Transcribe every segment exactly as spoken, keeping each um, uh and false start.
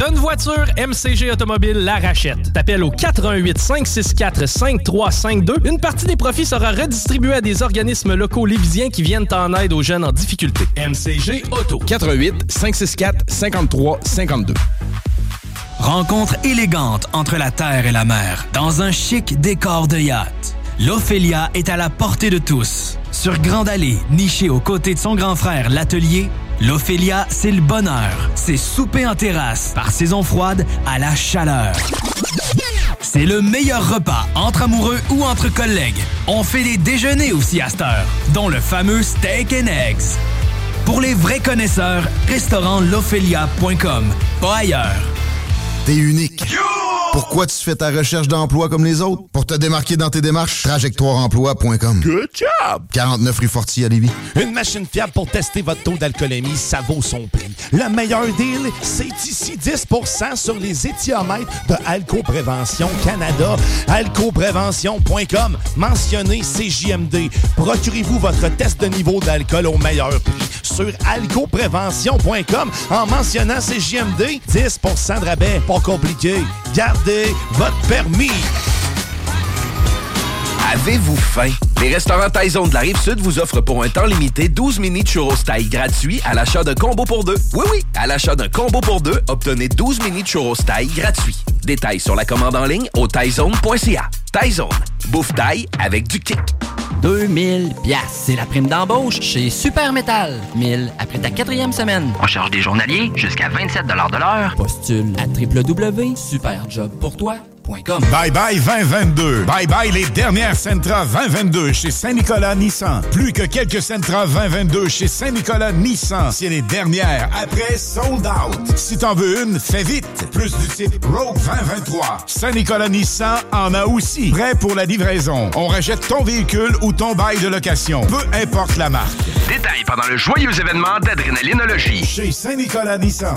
T'as une voiture, M C G Automobile la rachète. T'appelles au quatre un huit, cinq six quatre, cinq trois cinq deux. Une partie des profits sera redistribuée à des organismes locaux lévisiens qui viennent en aide aux jeunes en difficulté. M C G Auto. quatre un huit, cinq six quatre, cinq trois cinq deux. Rencontre élégante entre la terre et la mer, dans un chic décor de yacht. L'Ophélia est à la portée de tous. Sur Grande Allée, nichée aux côtés de son grand frère, l'Atelier, l'Ophélia, c'est le bonheur. C'est souper en terrasse, par saison froide à la chaleur. C'est le meilleur repas entre amoureux ou entre collègues. On fait des déjeuners aussi à cette heure, dont le fameux steak and eggs. Pour les vrais connaisseurs, restaurant lophélia point com, pas ailleurs. T'es unique. Pourquoi tu fais ta recherche d'emploi comme les autres? Pour te démarquer dans tes démarches, trajectoire emploi point com. Good job! quarante-neuf rue Fortier à Lévis. Une machine fiable pour tester votre taux d'alcoolémie, ça vaut son prix. Le meilleur deal, c'est ici dix pour cent sur les éthiomètres de Alco-Prévention Canada. alco prévention point com. Mentionnez C J M D. Procurez-vous votre test de niveau d'alcool au meilleur prix sur alco prévention point com en mentionnant C J M D. dix pour cent de rabais. Pas compliqué. Gardez votre permis. Avez-vous faim? Les restaurants Taizone de la Rive-Sud vous offrent pour un temps limité douze mini churros taille gratuits à l'achat d'un combo pour deux. Oui, oui, à l'achat d'un combo pour deux, obtenez douze mini churros taille gratuits. Détails sur la commande en ligne au taizone point c a. Taizone, bouffe taille avec du kick. deux mille piastres, c'est la prime d'embauche chez Super Métal. mille après ta quatrième semaine. On charge des journaliers jusqu'à vingt-sept dollars de l'heure. Postule à w w w point superjob pour toi. Bye bye vingt vingt-deux. Bye bye les dernières Sentra vingt vingt-deux chez Saint-Nicolas Nissan. Plus que quelques Sentra vingt vingt-deux chez Saint-Nicolas Nissan. C'est les dernières. Après, sold out. Si t'en veux une, fais vite. Plus du type Rogue vingt vingt-trois. Saint-Nicolas Nissan en a aussi. Prêt pour la livraison. On rachète ton véhicule ou ton bail de location. Peu importe la marque. Détails pendant le joyeux événement d'Adrénalinologie. Chez Saint-Nicolas Nissan.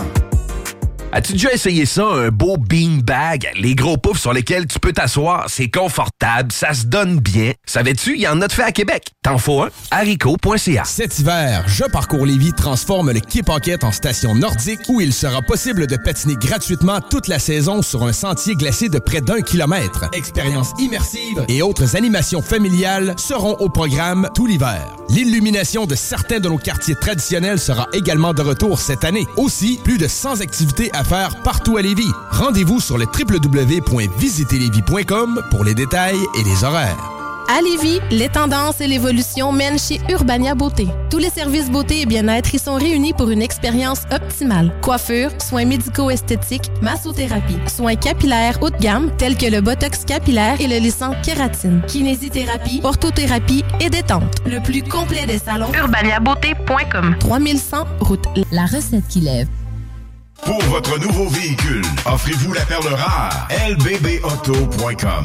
As-tu déjà essayé ça, un beau beanbag? Les gros poufs sur lesquels tu peux t'asseoir, c'est confortable, ça se donne bien. Savais-tu, il y en a de fait à Québec. T'en faut un? haricot point c a. Cet hiver, Je Parcours Lévis transforme le Quai Paquette en station nordique où il sera possible de patiner gratuitement toute la saison sur un sentier glacé de près d'un kilomètre. Expériences immersives et autres animations familiales seront au programme tout l'hiver. L'illumination de certains de nos quartiers traditionnels sera également de retour cette année. Aussi, plus de cent activités à faire partout à Lévis. Rendez-vous sur le w w w point visiter lévis point com pour les détails et les horaires. À Lévis, les tendances et l'évolution mènent chez Urbania Beauté. Tous les services beauté et bien-être y sont réunis pour une expérience optimale. Coiffure, soins médico-esthétiques, massothérapie, soins capillaires haut de gamme tels que le botox capillaire et le lissant kératine, kinésithérapie, orthothérapie et détente. Le plus complet des salons. urbania beauté point com. trois mille cent route. La recette qui lève. Pour votre nouveau véhicule, offrez-vous la perle rare. L B B auto point com.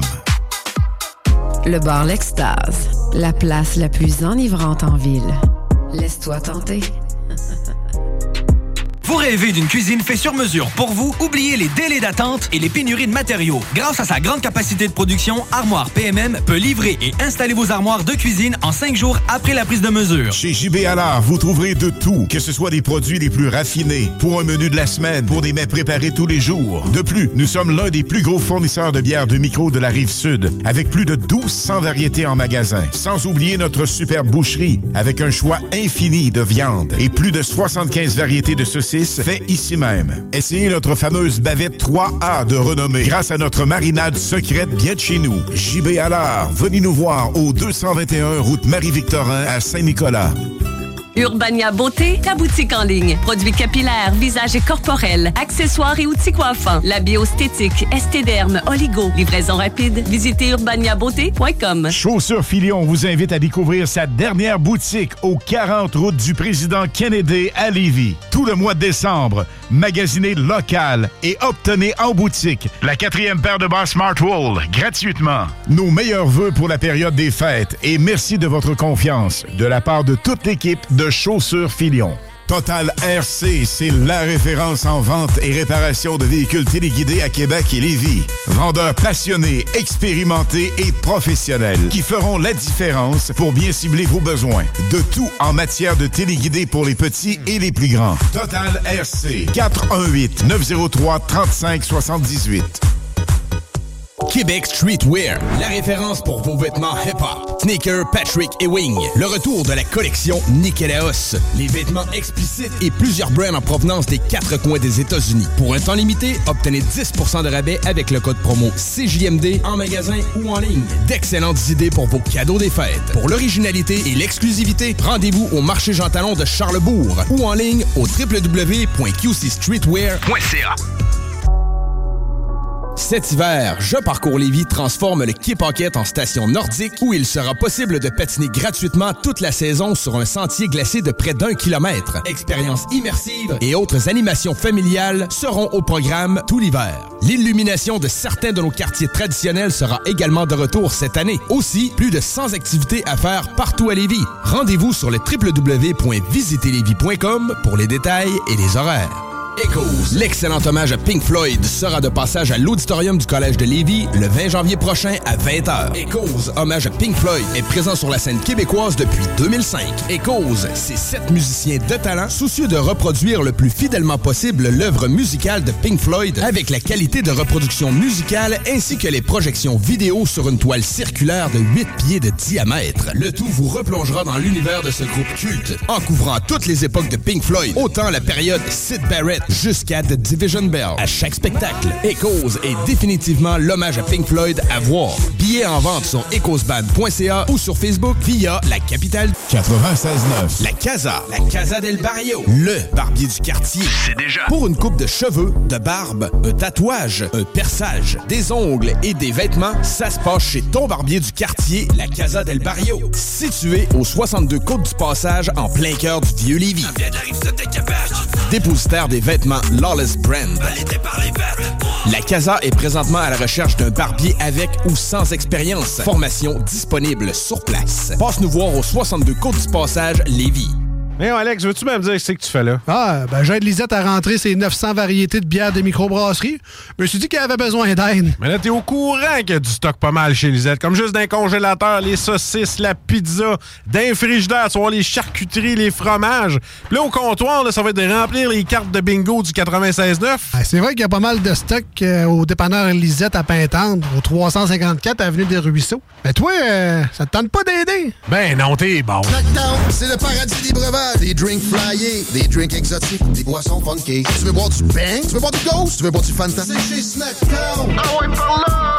Le bar L'Extase, la place la plus enivrante en ville. Laisse-toi tenter. Vous rêvez d'une cuisine faite sur mesure pour vous? Oubliez les délais d'attente et les pénuries de matériaux. Grâce à sa grande capacité de production, Armoire P M M peut livrer et installer vos armoires de cuisine en cinq jours après la prise de mesure. Chez J B Allard, vous trouverez de tout, que ce soit des produits les plus raffinés, pour un menu de la semaine, pour des mets préparés tous les jours. De plus, nous sommes l'un des plus gros fournisseurs de bières de micro de la Rive-Sud, avec plus de douze cents variétés en magasin. Sans oublier notre superbe boucherie, avec un choix infini de viande et plus de soixante-quinze variétés de saucisses fait ici même. Essayez notre fameuse bavette trois A de renommée grâce à notre marinade secrète bien de chez nous. J B Allard, venez nous voir au deux cent vingt et un route Marie-Victorin à Saint-Nicolas. Urbania Beauté, ta boutique en ligne. Produits capillaires, visage et corporel, accessoires et outils coiffants. La biostétique, estéderme, oligo. Livraison rapide. Visitez urbania beauté point com. Chaussures Filion vous invite à découvrir sa dernière boutique au quarante route du Président Kennedy à Lévis. Tout le mois de décembre, magasinez local et obtenez en boutique la quatrième paire de bas Smartwool gratuitement. Nos meilleurs vœux pour la période des fêtes et merci de votre confiance de la part de toute l'équipe de Chaussures Filion. Total R C, c'est la référence en vente et réparation de véhicules téléguidés à Québec et Lévis. Vendeurs passionnés, expérimentés et professionnels qui feront la différence pour bien cibler vos besoins. De tout en matière de téléguidés pour les petits et les plus grands. Total R C, quatre un huit, neuf zéro trois, trente-cinq soixante-dix-huit. Québec Streetwear, la référence pour vos vêtements hip-hop. Sneaker, Patrick et Wing. Le retour de la collection Nikélaos. Les vêtements explicites et plusieurs brands en provenance des quatre coins des États-Unis. Pour un temps limité, obtenez dix pour cent de rabais avec le code promo C J M D en magasin ou en ligne. D'excellentes idées pour vos cadeaux des fêtes. Pour l'originalité et l'exclusivité, rendez-vous au marché Jean Talon de Charlesbourg ou en ligne au w w w point q c streetwear point c a. Cet hiver, Je Parcours Lévis transforme le Quai Paquette en station nordique où il sera possible de patiner gratuitement toute la saison sur un sentier glacé de près d'un kilomètre. Expériences immersives et autres animations familiales seront au programme tout l'hiver. L'illumination de certains de nos quartiers traditionnels sera également de retour cette année. Aussi, plus de cent activités à faire partout à Lévis. Rendez-vous sur le w w w point visiter lévis point com pour les détails et les horaires. Echoes, l'excellent hommage à Pink Floyd sera de passage à l'auditorium du Collège de Lévis le vingt janvier prochain à vingt heures. Echoes, hommage à Pink Floyd, est présent sur la scène québécoise depuis deux mille cinq. Echoes, c'est sept musiciens de talent soucieux de reproduire le plus fidèlement possible l'œuvre musicale de Pink Floyd avec la qualité de reproduction musicale ainsi que les projections vidéo sur une toile circulaire de huit pieds de diamètre. Le tout vous replongera dans l'univers de ce groupe culte en couvrant toutes les époques de Pink Floyd, autant la période Syd Barrett jusqu'à The Division Bell. À chaque spectacle, Echoes est définitivement l'hommage à Pink Floyd à voir. Billets en vente sur echoesband point c a ou sur Facebook via La Capitale quatre-vingt-seize neuf. La Casa, la Casa del Barrio, le barbier du quartier. C'est déjà. Pour une coupe de cheveux, de barbe, un tatouage, un perçage, des ongles et des vêtements, ça se passe chez ton barbier du quartier, La Casa del Barrio. Situé au soixante-deux Côte du Passage en plein cœur du Vieux-Lévis. Dépositaire des vêtements Lawless Brand. La Casa est présentement à la recherche d'un barbier avec ou sans expérience. Formation disponible sur place. Passe nous voir au soixante-deux Côte du Passage, Lévis. Mais hey, Alex, veux-tu me dire ce que tu fais là? Ah, ben j'aide Lisette à rentrer ses neuf cents variétés de bières de microbrasserie. Je me suis dit qu'elle avait besoin d'aide. Mais là, t'es au courant qu'il y a du stock pas mal chez Lisette. Comme juste d'un congélateur, les saucisses, la pizza, d'un frigidaire, tu vas voir les charcuteries, les fromages. Puis là, au comptoir, là, ça va être de remplir les cartes de bingo du quatre-vingt-seize neuf. Ah, c'est vrai qu'il y a pas mal de stock euh, au dépanneur Lisette à Pintendre, au trois cent cinquante-quatre avenue des Ruisseaux. Mais toi, euh, ça te tente pas d'aider? Ben non, t'es bon. Snackdown, c'est le paradis des breuvages. Des drinks flyés, des drinks exotiques, des boissons funky. Tu veux boire du Bang? Tu veux boire du Ghost? Tu veux boire du Fanta? C'est chez Snackdown. Ah ouais, par là!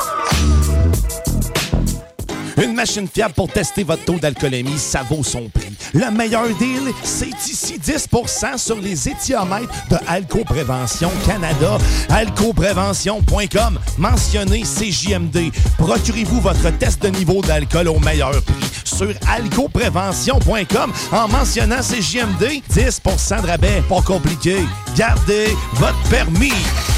Une machine fiable pour tester votre taux d'alcoolémie, ça vaut son prix. Le meilleur deal, c'est ici dix pour cent sur les éthiomètres de Alco-Prévention Canada. alco-prévention point com. Mentionnez C J M D. Procurez-vous votre test de niveau d'alcool au meilleur prix sur alco prévention point com en mentionnant C J M D. dix pour cent de rabais, pas compliqué. Gardez votre permis.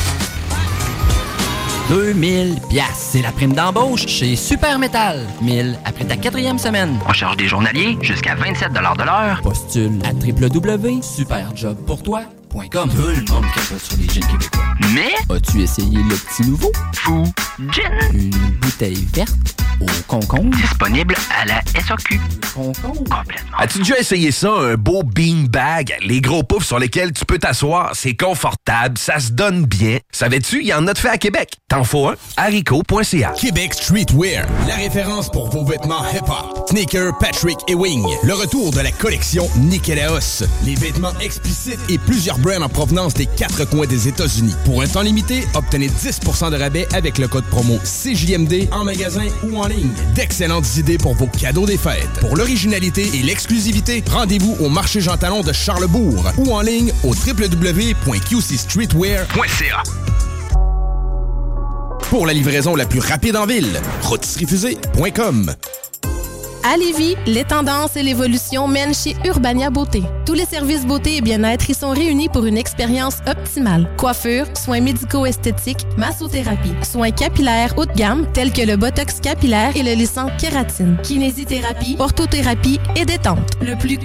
deux mille piastres, c'est la prime d'embauche chez Super Métal. mille après ta quatrième semaine. On charge des journaliers jusqu'à vingt-sept dollars de l'heure. Postule à w w w point super job pour toi point com. Tout le monde capote sur les gins québécois. Mais as-tu essayé le petit nouveau? Fou Gin. Une bouteille verte au concombre. Disponible à la S A Q. Concombre. Complètement. As-tu déjà essayé ça, un beau beanbag? Les gros poufs sur lesquels tu peux t'asseoir, c'est confortable, ça se donne bien. Savais-tu, il y en a de fait à Québec. T'en faut un? haricot point c a. Québec Streetwear, la référence pour vos vêtements hip-hop. Sneaker, Patrick et Wing. Le retour de la collection Nikélaos. Les vêtements explicites et plusieurs brands en provenance des quatre coins des États-Unis. Pour un temps limité, obtenez dix pour cent de rabais avec le code promo C J M D en magasin ou en ligne. D'excellentes idées pour vos cadeaux des fêtes. Pour l'originalité et l'exclusivité, rendez-vous au marché Jean Talon de Charlesbourg ou en ligne au w w w point q c streetwear point c a. Pour la livraison la plus rapide en ville, rôtisseriefusée point com. À Lévis, les tendances et l'évolution mènent chez Urbania Beauté. Tous les services beauté et bien-être y sont réunis pour une expérience optimale. Coiffure, soins médico-esthétiques, massothérapie, soins capillaires haut de gamme tels que le botox capillaire et le lissant kératine, kinésithérapie, orthothérapie et détente. Le plus